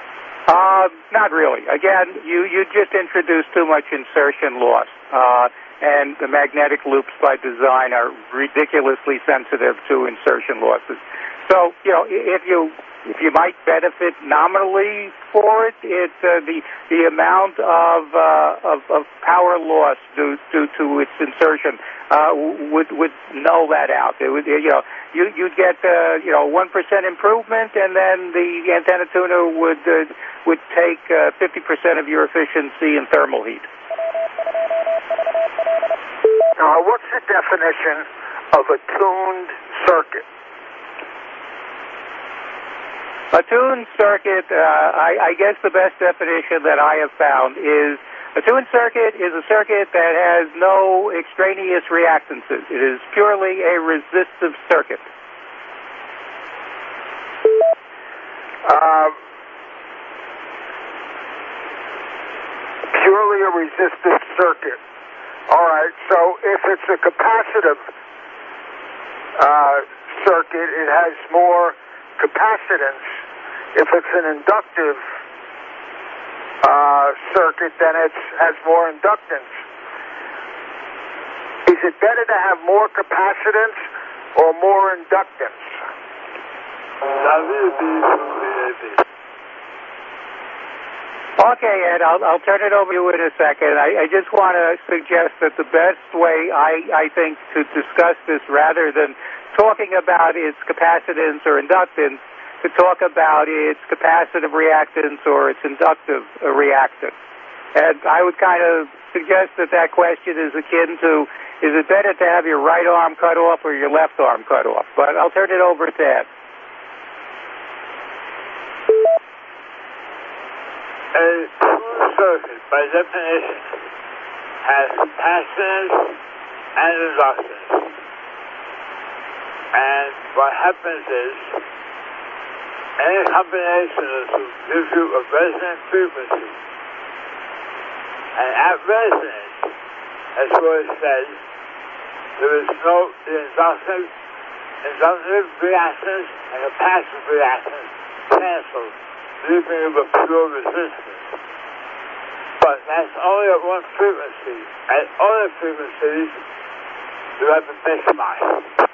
Uh, not really. Again, you, you just introduced too much insertion loss. Uh, and the magnetic loops by design are ridiculously sensitive to insertion losses. So, you know, if you if you might benefit nominally for it, it's uh, the the amount of, uh, of of power loss due, due to its insertion uh, would would null that out. It would, you know, you you'd get uh, you know one percent improvement, and then the antenna tuner would uh, would take fifty uh, percent of your efficiency in thermal heat. Now, what's the definition of a tuned circuit? A tuned circuit, uh, I, I guess the best definition that I have found is a tuned circuit is a circuit that has no extraneous reactances. It is purely a resistive circuit. Um, purely a resistive circuit. All right, so if it's a capacitive uh, circuit, it has more capacitance. If it's an inductive uh, circuit, then it has more inductance. Is it better to have more capacitance or more inductance? Okay, Ed, I'll, I'll turn it over to you in a second. I, I just want to suggest that the best way, I, I think, to discuss this rather than talking about its capacitance or inductance, to talk about its capacitive reactance or its inductive reactance. And I would kind of suggest that that question is akin to, is it better to have your right arm cut off or your left arm cut off? But I'll turn it over to Ed. A tuned circuit, by definition, has capacitance and inductance. And what happens is, any combination of them gives you a resonant frequency. And at resonance, as Roy said, there is no the inductive, inductive reactance and capacitive reactance cancel, leaving you with pure resistance. But that's only at one frequency. At other frequencies, you have a mismatch.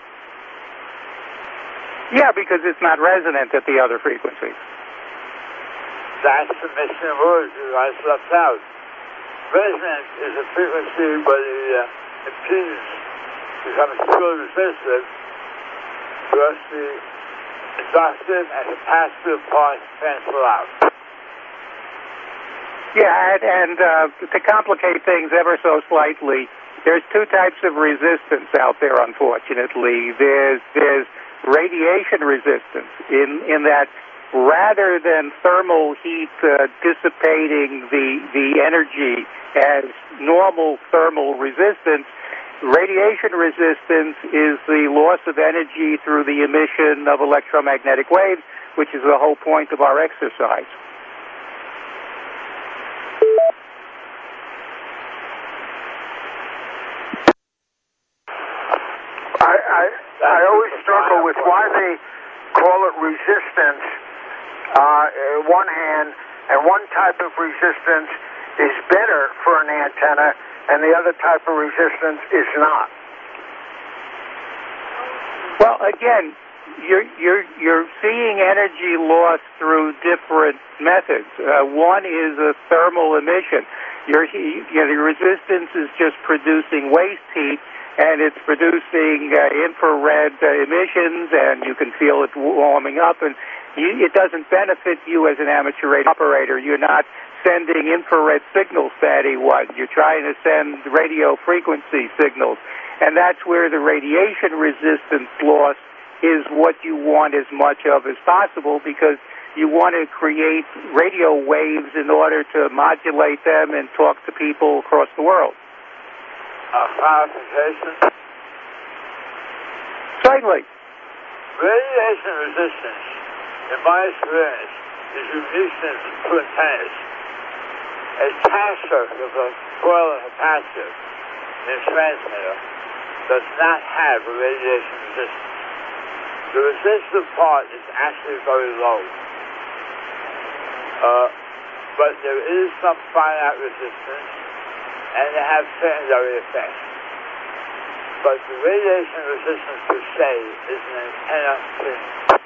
Yeah, because it's not resonant at the other frequencies. That's the missing word you guys left out. Resonant is a frequency where the uh, impedance becomes pure resistive, whereas the inductive and capacitive parts cancel out. Yeah, and, and uh, to complicate things ever so slightly, there's two types of resistance out there, unfortunately. There's there's radiation resistance in, in that rather than thermal heat uh, dissipating the, the energy as normal thermal resistance, radiation resistance is the loss of energy through the emission of electromagnetic waves, which is the whole point of our exercise. I, I, I always struggle with why they call it resistance uh, on one hand, and one type of resistance is better for an antenna, and the other type of resistance is not. Well, again, you're you're you're seeing energy loss through different methods. Uh, one is a thermal emission. Your you know, the resistance is just producing waste heat, and it's producing uh, infrared uh, emissions, and you can feel it warming up, and you, it doesn't benefit you as an amateur radio operator. You're not sending infrared signals to anyone. You're trying to send radio frequency signals, and that's where the radiation resistance loss is what you want as much of as possible, because you want to create radio waves in order to modulate them and talk to people across the world. A clarification? Certainly. Radiation resistance, in my experience, is uniqueness to antennas. A task circuit of a coil and capacitor in a transmitter does not have a radiation resistance. The resistive part is actually very low. Uh, but there is some finite resistance, and they have secondary effects. But the radiation resistance per se is an antenna thing.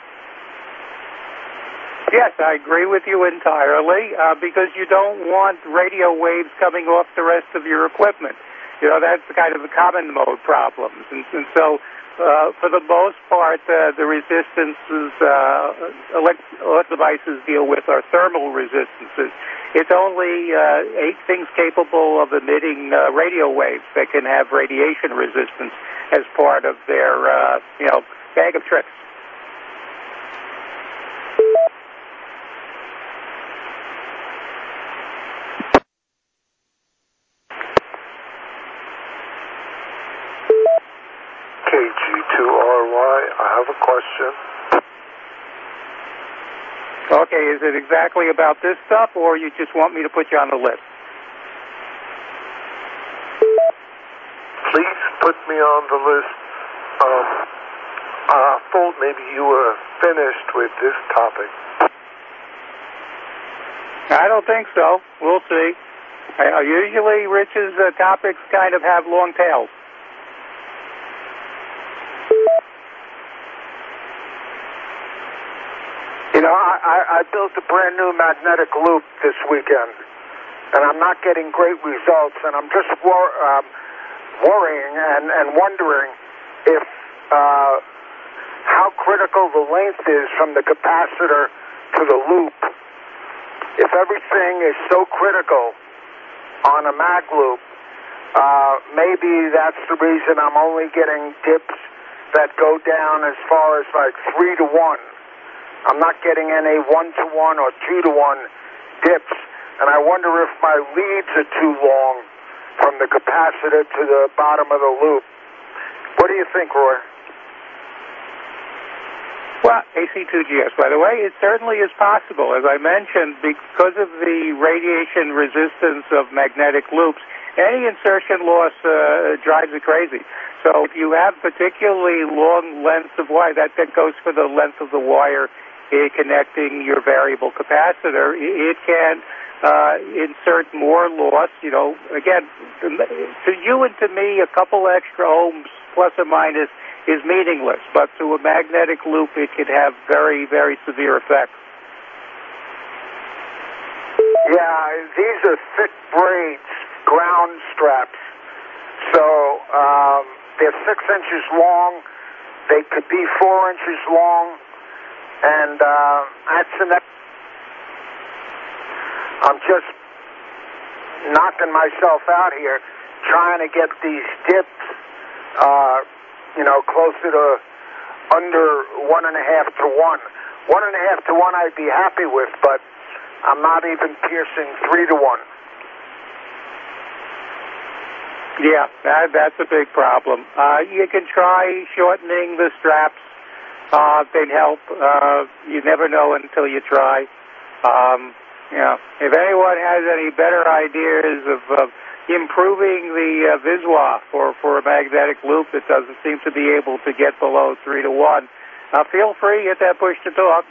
Yes, I agree with you entirely, uh, because you don't want radio waves coming off the rest of your equipment. You know, that's kind of the common mode problems. And, and so, uh, for the most part, uh, the resistances uh, elect- elect devices deal with are thermal resistances. It's only uh, eight things capable of emitting uh, radio waves that can have radiation resistance as part of their, uh, you know, bag of tricks. K G two R Y, I have a question. Okay, is it exactly about this stuff, or you just want me to put you on the list? Please put me on the list. Um, I thought maybe you were finished with this topic. I don't think so. We'll see. Uh, usually, Rich's uh, topics kind of have long tails. You know, I, I, I built a brand new magnetic loop this weekend, and I'm not getting great results, and I'm just wor- um, worrying and, and wondering if uh, how critical the length is from the capacitor to the loop. If everything is so critical on a mag loop, uh, maybe that's the reason I'm only getting dips that go down as far as like three to one. I'm not getting any one-to-one or two-to-one dips, and I wonder if my leads are too long from the capacitor to the bottom of the loop. What do you think, Roy? Well, A C two G S, by the way, it certainly is possible. As I mentioned, because of the radiation resistance of magnetic loops, any insertion loss uh, drives it crazy. So if you have particularly long lengths of wire, that, that goes for the length of the wire uh, connecting your variable capacitor, it can uh, insert more loss. You know, again, to you and to me, a couple extra ohms plus or minus is meaningless, but to a magnetic loop, it could have very, very severe effects. Yeah, these are thick braids, ground straps. So um, they're six inches long. They could be four inches long. And uh, that's an... I'm just knocking myself out here trying to get these dips, uh, you know, closer to under one and a half to one. One and a half to one I'd be happy with, but I'm not even piercing three to one. Yeah, that, that's a big problem. Uh, you can try shortening the straps. Uh, they'd help. Uh, you never know until you try. Um, you know, if anyone has any better ideas of uh, improving the uh, visual for, for a magnetic loop that doesn't seem to be able to get below three to one, uh, feel free, hit that push to talk.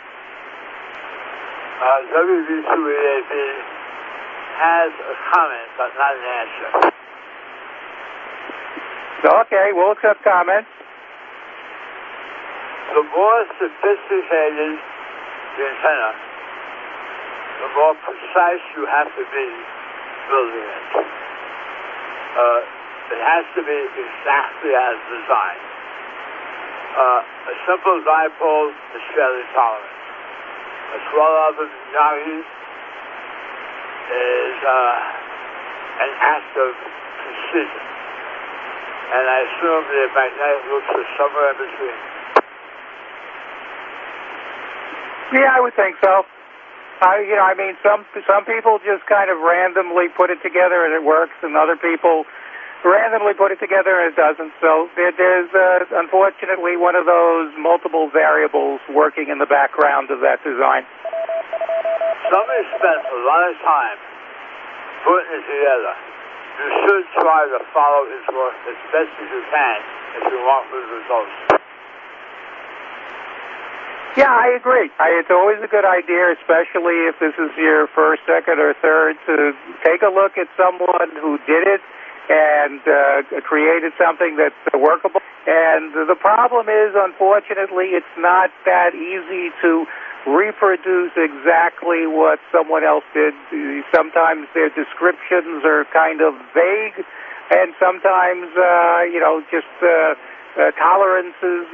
Uh, W V two A P has a comment, but not an answer. Okay, we'll accept comments. The more sophisticated the antenna, the more precise you have to be building it. Uh, it has to be exactly as designed. Uh, a simple dipole is fairly tolerant. A twelve of Yagi is uh, an act of precision. And I assume the magnetic loops are somewhere in between. Yeah, I would think so. I, you know, I mean, some some people just kind of randomly put it together and it works, and other people randomly put it together and it doesn't. So there, there's, uh, unfortunately, one of those multiple variables working in the background of that design. Somebody spent a lot of time putting it together. You should try to follow his work as best as you can if you want good results. Yeah, I agree. I, it's always a good idea, especially if this is your first, second, or third, to take a look at someone who did it and uh, created something that's workable. And the problem is, unfortunately, it's not that easy to reproduce exactly what someone else did. Sometimes their descriptions are kind of vague, and sometimes, uh, you know, just uh, uh, tolerances